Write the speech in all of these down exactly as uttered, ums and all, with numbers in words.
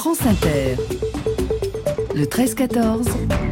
France Inter, le treize quatorze.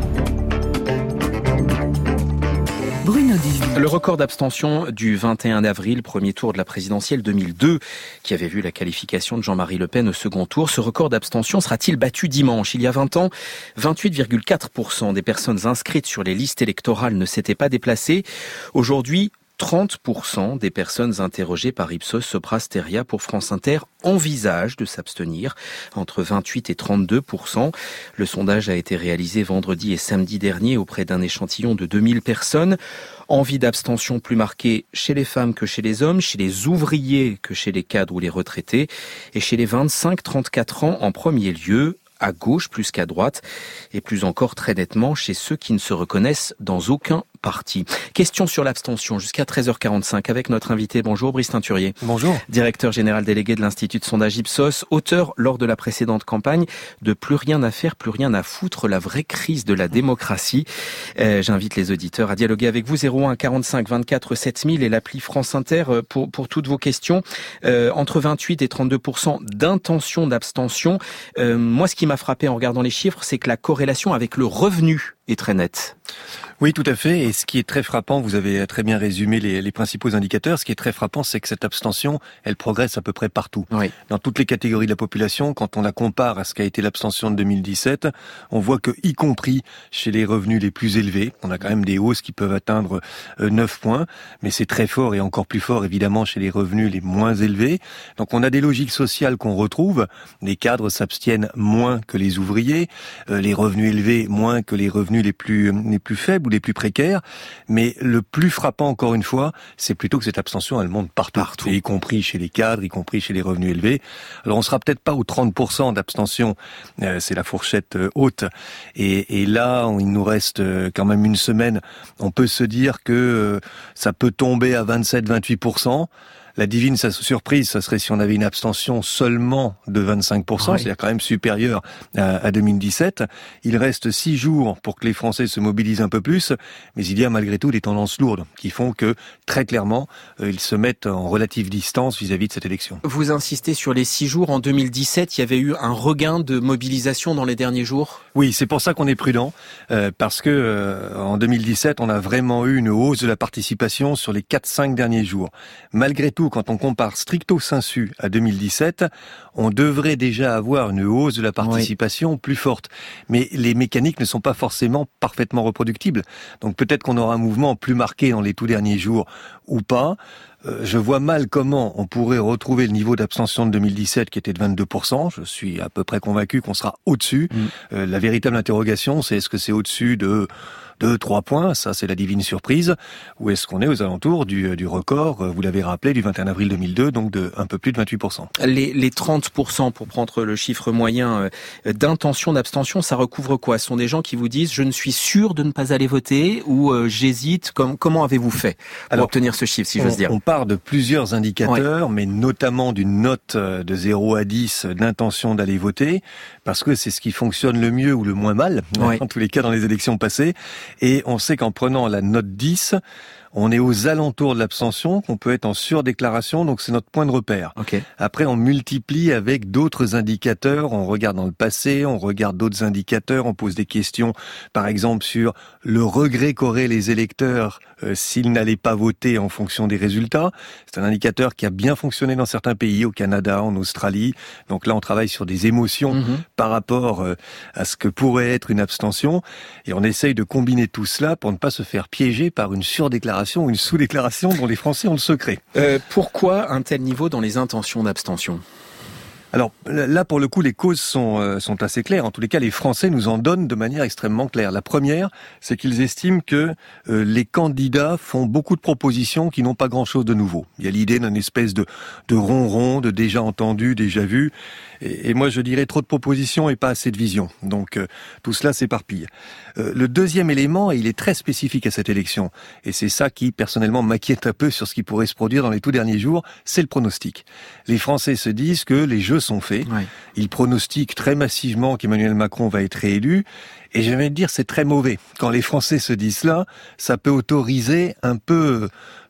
Bruno Dubuis. Le record d'abstention du vingt et un avril, premier tour de la présidentielle deux mille deux, qui avait vu la qualification de Jean-Marie Le Pen au second tour. Ce record d'abstention sera-t-il battu dimanche? Il y a vingt ans, vingt-huit virgule quatre pour cent des personnes inscrites sur les listes électorales ne s'étaient pas déplacées. Aujourd'hui, trente pour cent des personnes interrogées par Ipsos Sopra Steria pour France Inter envisagent de s'abstenir, entre vingt-huit et trente-deux pour cent. Le sondage a été réalisé vendredi et samedi dernier auprès d'un échantillon de deux mille personnes. Envie d'abstention plus marquée chez les femmes que chez les hommes, chez les ouvriers que chez les cadres ou les retraités, et chez les vingt-cinq à trente-quatre ans en premier lieu, à gauche plus qu'à droite, et plus encore très nettement chez ceux qui ne se reconnaissent dans aucun parti. Question sur l'abstention jusqu'à treize heures quarante-cinq avec notre invité. Bonjour Brice Teinturier. Bonjour. Directeur général délégué de l'Institut de sondage Ipsos, auteur lors de la précédente campagne de Plus rien à faire, plus rien à foutre, la vraie crise de la démocratie. Euh, j'invite les auditeurs à dialoguer avec vous. zéro un quarante-cinq vingt-quatre sept mille et l'appli France Inter pour, pour toutes vos questions. Euh, entre vingt-huit et trente-deux pour cent d'intention d'abstention. Euh, moi, ce qui m'a frappé en regardant les chiffres, c'est que la corrélation avec le revenu est très nette. Oui, tout à fait. Et ce qui est très frappant, vous avez très bien résumé les, les principaux indicateurs, ce qui est très frappant, c'est que cette abstention, elle progresse à peu près partout. Oui. Dans toutes les catégories de la population, quand on la compare à ce qu'a été l'abstention de deux mille dix-sept, on voit que, y compris chez les revenus les plus élevés, on a quand même des hausses qui peuvent atteindre neuf points, mais c'est très fort et encore plus fort, évidemment, chez les revenus les moins élevés. Donc on a des logiques sociales qu'on retrouve. Les cadres s'abstiennent moins que les ouvriers, euh, les revenus élevés moins que les revenus les plus, les plus faibles ou les plus précaires, mais le plus frappant, encore une fois, c'est plutôt que cette abstention, elle monte partout, partout. Et y compris chez les cadres, y compris chez les revenus élevés. Alors on sera peut-être pas aux trente pour cent d'abstention, euh, c'est la fourchette euh, haute, et, et là, on, il nous reste euh, quand même une semaine, on peut se dire que euh, ça peut tomber à vingt-sept à vingt-huit pour cent. La divine surprise, ça serait si on avait une abstention seulement de vingt-cinq pour cent, oui. C'est-à-dire quand même supérieur à, à deux mille dix-sept. Il reste six jours pour que les Français se mobilisent un peu plus, mais il y a malgré tout des tendances lourdes qui font que, très clairement, euh, ils se mettent en relative distance vis-à-vis de cette élection. Vous insistez sur les six jours. En deux mille dix-sept, il y avait eu un regain de mobilisation dans les derniers jours. Oui, c'est pour ça qu'on est prudent, euh, parce que euh, en deux mille dix-sept, on a vraiment eu une hausse de la participation sur les quatre cinq derniers jours. Malgré tout, quand on compare stricto sensu à deux mille dix-sept, on devrait déjà avoir une hausse de la participation oui. plus forte. Mais les mécaniques ne sont pas forcément parfaitement reproductibles. Donc peut-être qu'on aura un mouvement plus marqué dans les tout derniers jours ou pas. Euh, je vois mal comment on pourrait retrouver le niveau d'abstention de deux mille dix-sept qui était de vingt-deux pour cent. Je suis à peu près convaincu qu'on sera au-dessus. Mmh. Euh, la véritable interrogation, c'est est-ce que c'est au-dessus de deux, trois points, ça c'est la divine surprise, ou est-ce qu'on est aux alentours du, du record, vous l'avez rappelé, du vingt et un avril deux mille deux, donc de un peu plus de vingt-huit pour cent. Les, les trente pour cent, pour prendre le chiffre moyen, euh, d'intention d'abstention, ça recouvre quoi? Ce sont des gens qui vous disent « je ne suis sûr de ne pas aller voter » ou euh, « j'hésite ». Com- comment avez-vous fait pour Alors, obtenir ce chiffre, si on, j'ose dire? On part de plusieurs indicateurs, ouais. mais notamment d'une note de zéro à dix d'intention d'aller voter, parce que c'est ce qui fonctionne le mieux ou le moins mal, ouais. en tous les cas dans les élections passées. Et on sait qu'en prenant la note dix, on est aux alentours de l'abstention, qu'on peut être en surdéclaration, donc c'est notre point de repère. Okay. Après, on multiplie avec d'autres indicateurs, on regarde dans le passé, on regarde d'autres indicateurs, on pose des questions, par exemple, sur le regret qu'auraient les électeurs euh, s'ils n'allaient pas voter en fonction des résultats. C'est un indicateur qui a bien fonctionné dans certains pays, au Canada, en Australie. Donc là, on travaille sur des émotions mmh. par rapport euh, à ce que pourrait être une abstention, et on essaye de combiner tout cela pour ne pas se faire piéger par une surdéclaration ou une sous-déclaration dont les Français ont le secret. Euh, pourquoi un tel niveau dans les intentions d'abstention ? Alors là, pour le coup, les causes sont, euh, sont assez claires. En tous les cas, les Français nous en donnent de manière extrêmement claire. La première, c'est qu'ils estiment que euh, les candidats font beaucoup de propositions qui n'ont pas grand-chose de nouveau. Il y a l'idée d'une espèce de, de ronron, de déjà entendu, déjà vu. Et, et moi, je dirais trop de propositions et pas assez de vision. Donc, euh, tout cela s'éparpille. Euh, le deuxième élément, et il est très spécifique à cette élection, et c'est ça qui, personnellement, m'inquiète un peu sur ce qui pourrait se produire dans les tout derniers jours, c'est le pronostic. Les Français se disent que les jeux sont faits. Ouais. Ils pronostiquent très massivement qu'Emmanuel Macron va être réélu. Et je vais te dire, c'est très mauvais. Quand les Français se disent cela, ça peut autoriser un peu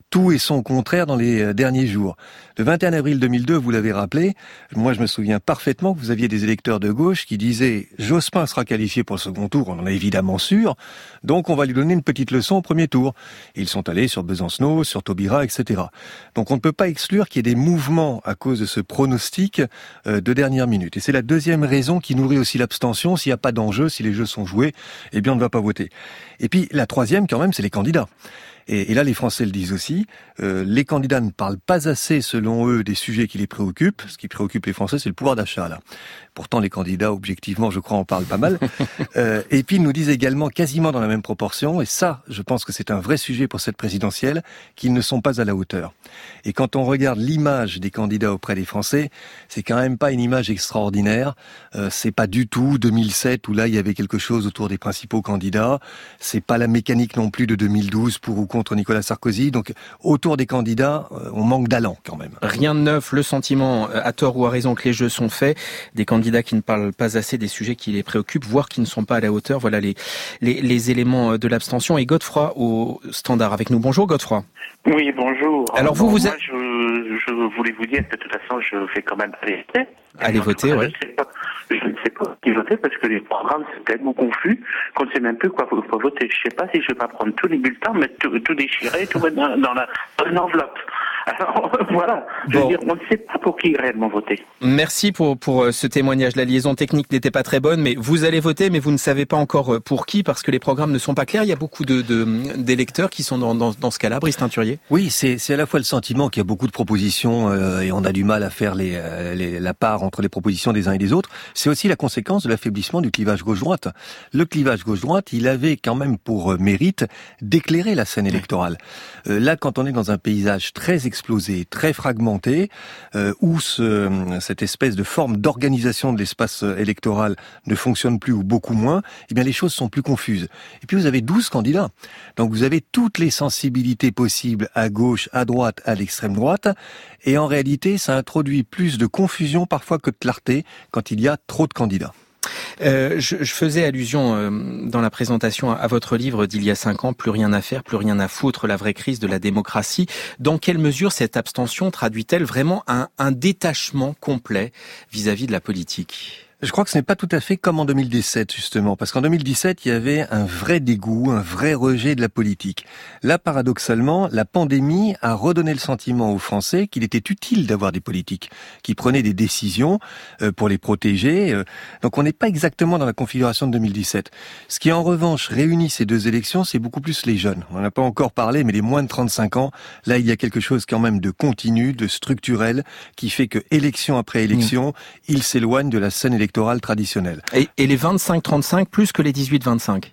tout et son contraire dans les derniers jours. Le vingt et un avril deux mille deux, vous l'avez rappelé, moi je me souviens parfaitement que vous aviez des électeurs de gauche qui disaient « Jospin sera qualifié pour le second tour, on en est évidemment sûr, donc on va lui donner une petite leçon au premier tour ». Ils sont allés sur Besancenot, sur Taubira, et cetera. Donc on ne peut pas exclure qu'il y ait des mouvements à cause de ce pronostic euh, de dernière minute. Et c'est la deuxième raison qui nourrit aussi l'abstention. S'il n'y a pas d'enjeu, si les jeux sont joués, eh bien on ne va pas voter. Et puis la troisième quand même, c'est les candidats. Et, et là, les Français le disent aussi, euh, les candidats ne parlent pas assez, selon eux, des sujets qui les préoccupent. Ce qui préoccupe les Français, c'est le pouvoir d'achat, là. Pourtant, les candidats, objectivement, je crois, en parlent pas mal. Euh, et puis, ils nous disent également, quasiment dans la même proportion, et ça, je pense que c'est un vrai sujet pour cette présidentielle, qu'ils ne sont pas à la hauteur. Et quand on regarde l'image des candidats auprès des Français, c'est quand même pas une image extraordinaire. Euh, c'est pas du tout deux mille sept, où là, il y avait quelque chose autour des principaux candidats. C'est pas la mécanique non plus de deux mille douze, pour ou contre contre Nicolas Sarkozy. Donc, autour des candidats, on manque d'allant quand même. Rien de neuf, le sentiment, à tort ou à raison, que les jeux sont faits. Des candidats qui ne parlent pas assez des sujets qui les préoccupent, voire qui ne sont pas à la hauteur. Voilà les, les, les éléments de l'abstention. Et Godefroy au standard avec nous. Bonjour Godefroy. Oui, bonjour. Alors vous, bon, vous moi, êtes... je, je voulais vous dire que de toute façon, je vais quand même aller voter. Allez voter, oui. Je ne sais pas qui voter parce que les programmes sont tellement confus qu'on ne sait même plus quoi, quoi voter. Je ne sais pas si je vais pas prendre tous les bulletins, mettre tout, tout déchirer, tout mettre dans, dans, la, dans une enveloppe. Alors voilà, je bon. veux dire, on ne sait pas pour qui réellement voter. Merci pour, pour ce témoignage. La liaison technique n'était pas très bonne, mais vous allez voter, mais vous ne savez pas encore pour qui, parce que les programmes ne sont pas clairs. Il y a beaucoup de, de, d'électeurs qui sont dans, dans, dans ce cas-là. Brice Teinturier. Oui, c'est, c'est à la fois le sentiment qu'il y a beaucoup de propositions euh, et on a du mal à faire les, euh, les, la part entre les propositions des uns et des autres. C'est aussi la conséquence de l'affaiblissement du clivage gauche-droite. Le clivage gauche-droite, il avait quand même pour mérite d'éclairer la scène électorale. Euh, là, quand on est dans un paysage très explosé, très fragmenté, euh, où ce, cette espèce de forme d'organisation de l'espace électoral ne fonctionne plus ou beaucoup moins, eh bien les choses sont plus confuses. Et puis vous avez douze candidats. Donc vous avez toutes les sensibilités possibles à gauche, à droite, à l'extrême droite. Et en réalité, ça introduit plus de confusion parfois que de clarté quand il y a trop de candidats. Euh, je, je faisais allusion euh, dans la présentation à, à votre livre d'il y a cinq ans, Plus rien à faire, plus rien à foutre, la vraie crise de la démocratie. Dans quelle mesure cette abstention traduit-elle vraiment un, un détachement complet vis-à-vis de la politique ? Je crois que ce n'est pas tout à fait comme en deux mille dix-sept, justement. Parce qu'en deux mille dix-sept, il y avait un vrai dégoût, un vrai rejet de la politique. Là, paradoxalement, la pandémie a redonné le sentiment aux Français qu'il était utile d'avoir des politiques qui prenaient des décisions pour les protéger. Donc on n'est pas exactement dans la configuration de deux mille dix-sept. Ce qui, en revanche, réunit ces deux élections, c'est beaucoup plus les jeunes. On n'en a pas encore parlé, mais les moins de trente-cinq ans, là, il y a quelque chose quand même de continu, de structurel, qui fait que, élection après élection, mmh. ils s'éloignent de la scène électorale traditionnelle. Et, et les vingt-cinq trente-cinq plus que les dix-huit vingt-cinq.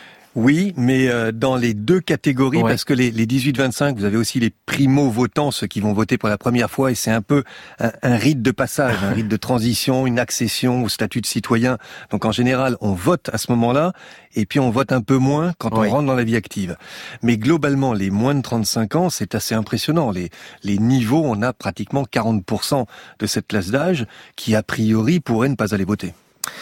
Oui, mais euh, dans les deux catégories, ouais. parce que les, les dix-huit vingt-cinq, vous avez aussi les primo-votants, ceux qui vont voter pour la première fois, et c'est un peu un, un rite de passage, un rite de transition, une accession au statut de citoyen. Donc en général, on vote à ce moment-là, et puis on vote un peu moins quand ouais. on rentre dans la vie active. Mais globalement, les moins de trente-cinq ans, c'est assez impressionnant. Les, les niveaux, on a pratiquement quarante pour cent de cette classe d'âge qui, a priori, pourrait ne pas aller voter.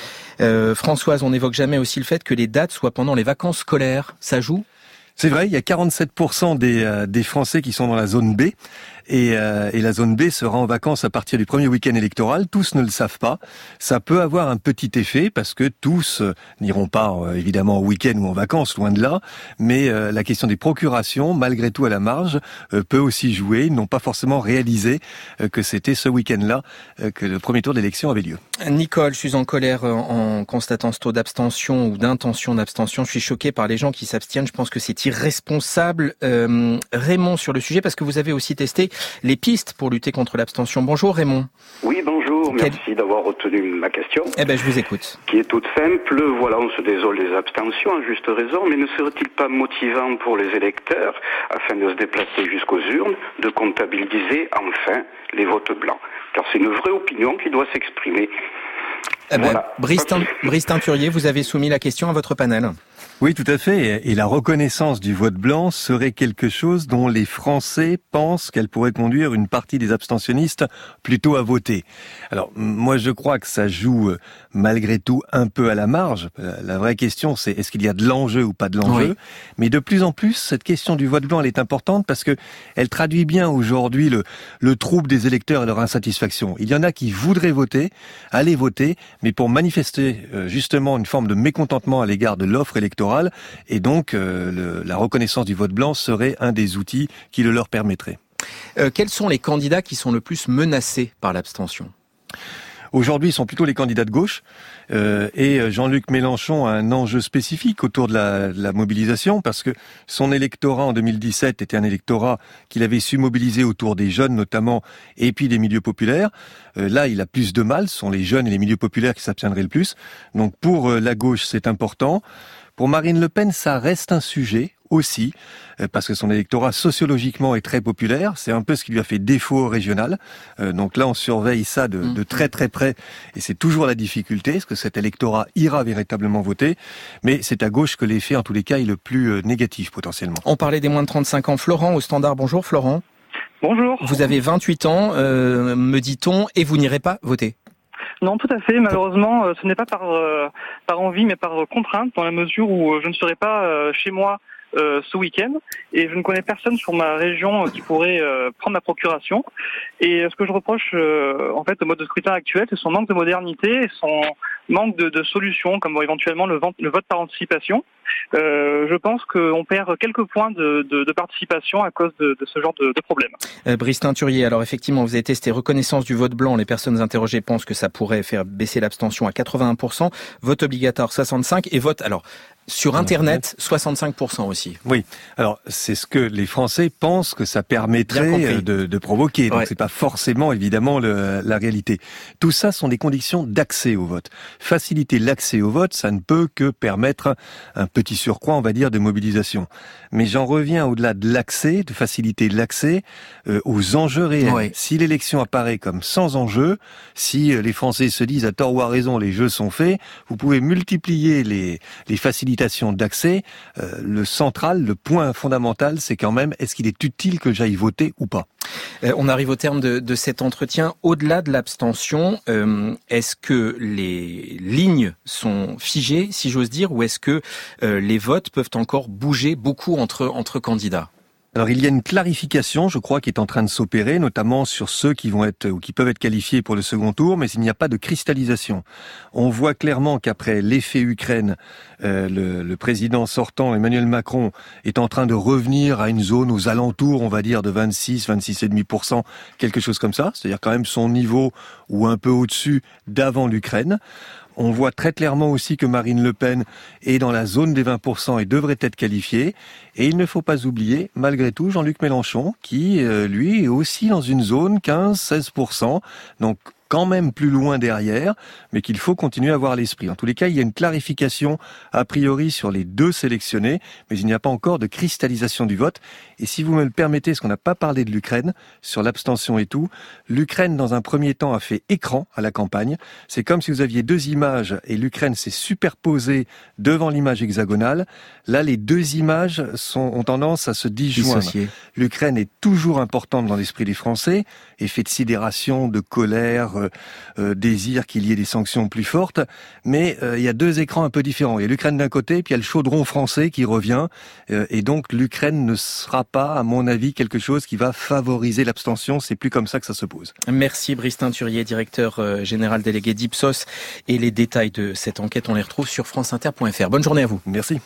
Euh, Françoise, on n'évoque jamais aussi le fait que les dates soient pendant les vacances scolaires. Ça joue ? C'est vrai, il y a quarante-sept pour cent des, euh, des Français qui sont dans la zone B. Et, euh, et la zone B sera en vacances à partir du premier week-end électoral. Tous ne le savent pas. Ça peut avoir un petit effet parce que tous euh, n'iront pas euh, évidemment au week-end ou en vacances, loin de là. Mais euh, la question des procurations, malgré tout à la marge, euh, peut aussi jouer. Ils n'ont pas forcément réalisé euh, que c'était ce week-end-là euh, que le premier tour d'élection avait lieu. Nicole, je suis en colère en constatant ce taux d'abstention ou d'intention d'abstention. Je suis choqué par les gens qui s'abstiennent. Je pense que c'est irresponsable. Euh, Raymond, sur le sujet, parce que vous avez aussi testé les pistes pour lutter contre l'abstention. Bonjour Raymond. Oui, bonjour. Quel... Merci d'avoir retenu ma question. Eh ben, je vous écoute. Qui est toute simple. Voilà, on se désole des abstentions, à juste raison, mais ne serait-il pas motivant pour les électeurs, afin de se déplacer jusqu'aux urnes, de comptabiliser enfin les votes blancs? Car c'est une vraie opinion qui doit s'exprimer. Eh ben, voilà. Brice Teinturier, vous avez soumis la question à votre panel. Oui, tout à fait. Et la reconnaissance du vote blanc serait quelque chose dont les Français pensent qu'elle pourrait conduire une partie des abstentionnistes plutôt à voter. Alors, moi, je crois que ça joue malgré tout un peu à la marge. La vraie question, c'est est-ce qu'il y a de l'enjeu ou pas de l'enjeu ? Oui. Mais de plus en plus, cette question du vote blanc, elle est importante parce que elle traduit bien aujourd'hui le, le trouble des électeurs et leur insatisfaction. Il y en a qui voudraient voter, aller voter, mais pour manifester justement une forme de mécontentement à l'égard de l'offre électorale. Et donc, euh, le, la reconnaissance du vote blanc serait un des outils qui le leur permettrait. Euh, quels sont les candidats qui sont le plus menacés par l'abstention ? Aujourd'hui, ce sont plutôt les candidats de gauche. Euh, et Jean-Luc Mélenchon a un enjeu spécifique autour de la, de la mobilisation parce que son électorat en deux mille dix-sept était un électorat qu'il avait su mobiliser autour des jeunes notamment et puis des milieux populaires. Euh, là, il a plus de mal. Ce sont les jeunes et les milieux populaires qui s'abstiendraient le plus. Donc pour la gauche, c'est important. Pour Marine Le Pen, ça reste un sujet aussi, parce que son électorat sociologiquement est très populaire. C'est un peu ce qui lui a fait défaut au régional. Euh, donc là, on surveille ça de, de très très près. Et c'est toujours la difficulté, est-ce que cet électorat ira véritablement voter ? Mais c'est à gauche que l'effet, en tous les cas, est le plus négatif potentiellement. On parlait des moins de trente-cinq ans. Florent, au Standard. Bonjour Florent. Bonjour. Vous avez vingt-huit ans, euh, me dit-on, et vous n'irez pas voter ? Non, tout à fait. Malheureusement, ce n'est pas par euh, par envie, mais par contrainte, dans la mesure où je ne serai pas euh, chez moi euh, ce week-end, et je ne connais personne sur ma région qui pourrait euh, prendre ma procuration. Et ce que je reproche, euh, en fait, au mode de scrutin actuel, c'est son manque de modernité et son manque de, de solutions, comme éventuellement le vote, le vote par anticipation. Euh, je pense qu'on perd quelques points de, de, de participation à cause de, de ce genre de, de problème. Euh, Brice Teinturier, alors effectivement, vous avez testé reconnaissance du vote blanc. Les personnes interrogées pensent que ça pourrait faire baisser l'abstention à quatre-vingt-un pour cent, vote obligatoire soixante-cinq pour cent et vote, alors, sur Internet, soixante-cinq pour cent aussi. Oui, alors c'est ce que les Français pensent que ça permettrait de, de provoquer. Donc ouais. C'est pas forcément, évidemment, le, la réalité. Tout ça sont des conditions d'accès au vote. Faciliter l'accès au vote, ça ne peut que permettre un petit surcroît, on va dire, de mobilisation. Mais j'en reviens au-delà de l'accès, de faciliter l'accès euh, aux enjeux réels. Ouais. Si l'élection apparaît comme sans enjeu, si euh, les Français se disent à tort ou à raison, les jeux sont faits, vous pouvez multiplier les, les facilités d'accès, euh, le central, le point fondamental, c'est quand même, est-ce qu'il est utile que j'aille voter ou pas ? euh, On arrive au terme de, de cet entretien. Au-delà de l'abstention, euh, est-ce que les lignes sont figées, si j'ose dire, ou est-ce que euh, les votes peuvent encore bouger beaucoup entre, entre candidats ? Alors il y a une clarification, je crois, qui est en train de s'opérer, notamment sur ceux qui vont être ou qui peuvent être qualifiés pour le second tour, mais il n'y a pas de cristallisation. On voit clairement qu'après l'effet Ukraine, euh, le, le président sortant, Emmanuel Macron, est en train de revenir à une zone aux alentours, on va dire, de vingt-six, vingt-six virgule cinq pour cent, quelque chose comme ça, c'est-à-dire quand même son niveau ou un peu au-dessus d'avant l'Ukraine. On voit très clairement aussi que Marine Le Pen est dans la zone des vingt pour cent et devrait être qualifiée. Et il ne faut pas oublier, malgré tout, Jean-Luc Mélenchon, qui, euh, lui, est aussi dans une zone quinze à seize pour cent. Donc, quand même plus loin derrière, mais qu'il faut continuer à avoir l'esprit. En tous les cas, il y a une clarification a priori sur les deux sélectionnés, mais il n'y a pas encore de cristallisation du vote. Et si vous me le permettez, parce qu'on n'a pas parlé de l'Ukraine, sur l'abstention et tout, l'Ukraine, dans un premier temps, a fait écran à la campagne. C'est comme si vous aviez deux images et l'Ukraine s'est superposée devant l'image hexagonale. Là, les deux images sont, ont tendance à se disjoindre. Dissocier. L'Ukraine est toujours importante dans l'esprit des Français, effet de sidération, de colère, euh, euh, désir qu'il y ait des sanctions plus fortes, mais euh, il y a deux écrans un peu différents. Il y a l'Ukraine d'un côté, puis il y a le chaudron français qui revient, euh, et donc l'Ukraine ne sera pas, à mon avis, quelque chose qui va favoriser l'abstention. C'est plus comme ça que ça se pose. Merci Brice Teinturier, directeur euh, général délégué d'Ipsos, et les détails de cette enquête, on les retrouve sur franceinter point f r. Bonne journée à vous. Merci.